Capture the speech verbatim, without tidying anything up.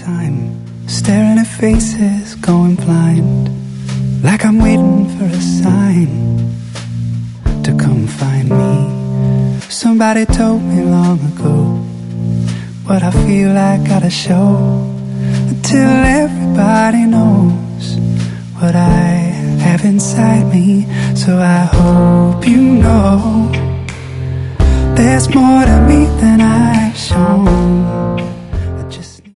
time, staring at faces, going blind, like I'm waiting for a sign to come find me. Somebody told me long ago what I feel I gotta show, until everybody knows what I have inside me. So I hope you know there's more to me than I've shown.